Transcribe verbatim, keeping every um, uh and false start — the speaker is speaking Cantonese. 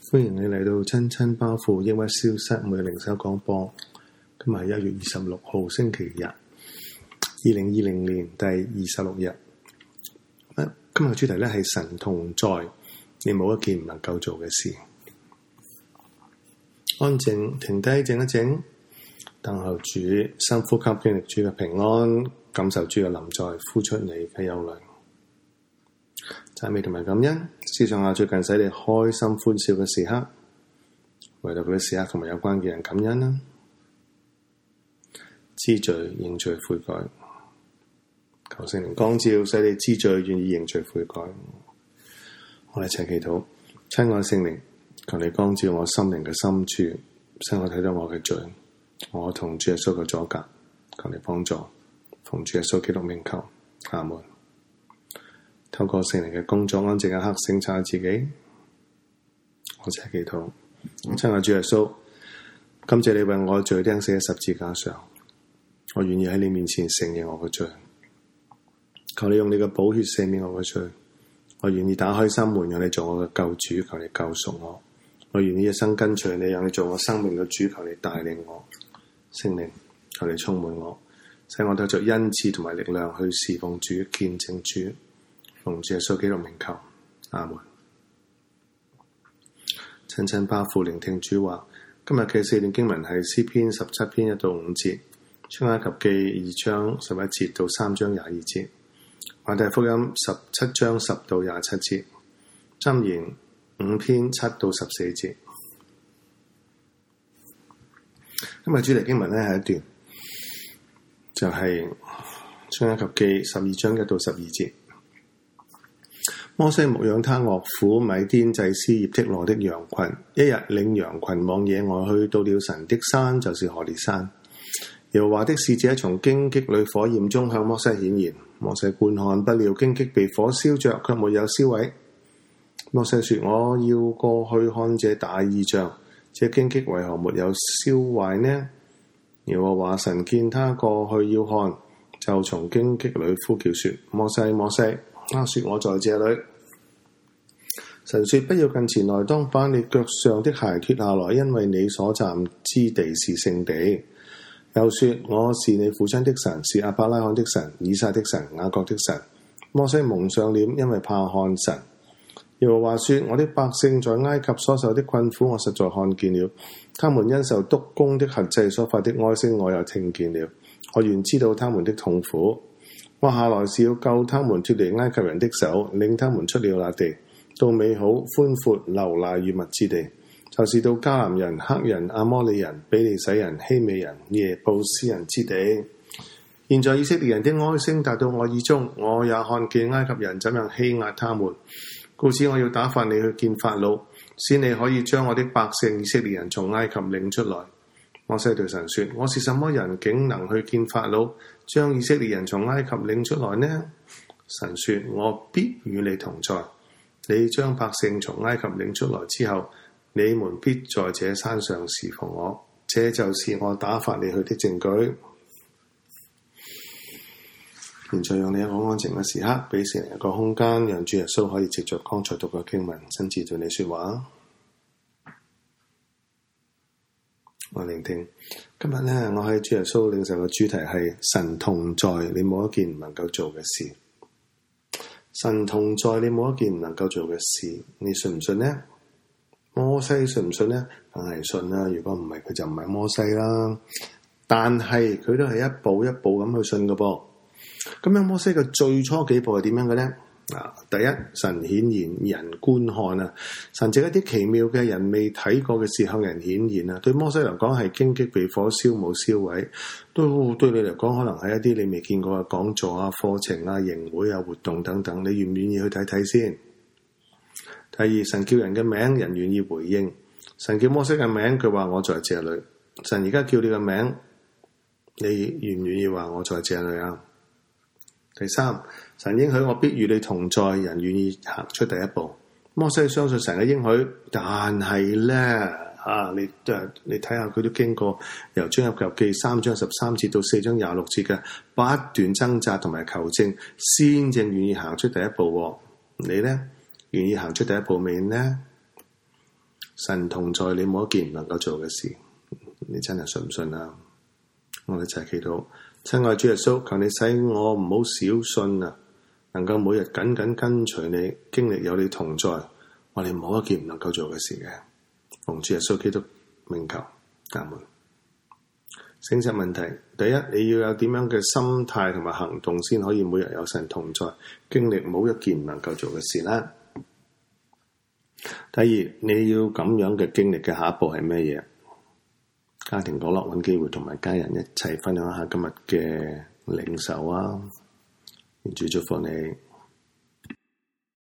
歡迎你嚟到親親包袱抑鬱消失每日靈修廣播。今日係一月二十六號星期日，二零二零年第二十六日。今日嘅主題咧係神同在，你冇一件唔能夠做嘅事。安靜，停低，靜一靜，等候主，深呼吸，經歷主嘅平安，感受主嘅臨在，呼出你嘅憂慮。讚美同埋感恩，思想下最近使你開心歡笑嘅時刻，為到嗰啲時刻同埋有關嘅人感恩啦。知罪認罪悔改，求聖靈光照，使你知罪願意認罪悔改。我哋一齊祈禱，親愛聖靈，求你光照我心靈嘅深處，使我睇到我嘅罪，我同主耶穌嘅阻隔，求你幫助，奉主耶穌基督名求，阿門。透過聖靈嘅工作，安靜一刻省察自己。我只係祈禱，親愛主耶穌，感謝你為我罪釘死喺十字架上，我願意喺你面前承認我嘅罪。求你用你嘅寶血赦免我嘅罪，我願意打開心門，讓你做我嘅救主，求你救贖我。我願意一生跟隨你，讓你做我生命嘅主，求你帶領我。聖靈，求你充滿我，使我得着恩賜同埋力量去侍奉主、見證主。奉主耶穌基督名求，阿門。親親包袱聆聽主話，今日嘅四段經文係詩篇十七篇一到五節，出埃及記二章十一節到三章廿二節，馬太福音十七章十到廿七節，箴言五篇七到十四節。今日主題經文咧係一段，就係出埃及記十二章一到十二節。摩西牧養他岳父米甸祭司葉忒羅的羊群，一日領羊群往野外去，到了神的山，就是何烈山。耶和華的使者從荊棘裏火焰中向摩西顯現，摩西觀看，不料荊棘被火燒着，卻沒有燒毀。摩西說：我要過去看這大異象，這荊棘為何沒有燒壞呢？耶和華神見他過去要看，就從荊棘裏呼叫說：摩西，摩西。他說：我在這裏。神說：不要近前來，當把你腳上的鞋脫下來，因為你所站之地是聖地。又說：我是你父親的神，是亞伯拉罕的神、以撒的神、雅各的神。摩西蒙上臉，因為怕看神。耶和華說：我的百姓在埃及所受的困苦，我實在看見了；他們因受督工的轄制所發的哀聲，我又聽見了。我原知道他們的痛苦。我下來是要救他們脫離埃及人的手，領他們出了那地，到美好寬闊流奶與蜜之地，就是到迦南人、赫人、亞摩利人、比利洗人、希美人、耶布斯人之地。現在以色列人的哀聲達到我耳中，我也看見埃及人怎樣欺壓他們，故此我要打發你去見法老，使你可以將我的百姓以色列人從埃及領出來。摩西對神說：我是什麼人，竟能去見法老，將以色列人從埃及領出來呢？神說：我必與你同在。你將百姓從埃及領出來之後，你們必在這山上侍奉我，這就是我打發你去的證據。現在讓你一個安靜嘅時刻，俾聖靈一個空間，讓主耶穌可以藉着剛才讀嘅經文，親自對你說話。我聆聽，今日呢，我喺主耶穌領受嘅主題係神同在，你冇一件唔能夠做嘅事。神同在，你冇一件唔能夠做嘅事，你信唔信呢？摩西信唔信呢？梗係信啦，如果唔係佢就唔係摩西啦。但係佢都係一步一步咁去信嘅噃。咁樣摩西嘅最初幾步係點樣嘅呢？啊！第一，神顯現，人觀看啊！神藉一啲奇妙嘅人未睇過嘅事向人顯現啊！對摩西嚟講係荊棘被火燒冇燒毀，都對你嚟講可能係一啲你未見過嘅講座啊、課程啊、營會啊、活動等等，你願唔願意去睇睇先？第二，神叫人嘅名，人願意回應。神叫摩西嘅名，佢話我在這裏。神而家叫你嘅名，你願唔願意話我在這裏啊？第三，神應許我必與你同在，人願意行出第一步。摩西相信神嘅應許，但係咧啊，你誒你睇下佢都經過由出埃及記三章十三節到四章廿六節嘅不斷掙扎同埋求證，先正願意行出第一步。你咧願意行出第一步未呢？ 神同在，你冇一件唔能夠做嘅事，你真係信唔信啊？我哋就係祈禱，親愛主耶穌，求你使我唔好小信啊，能夠每日緊緊跟隨你，經歷有你同在，我哋冇一件唔能夠做嘅事嘅。奉主耶穌基督名求，阿門。性質問題，第一，你要有點樣嘅心態同埋行動，先可以每日有神同在，經歷冇一件唔能夠做嘅事啦。第二，你要咁樣嘅經歷嘅下一步係咩嘢？家庭角落揾機會同埋家人一齊分享下今日嘅領受啊！願主祝福你。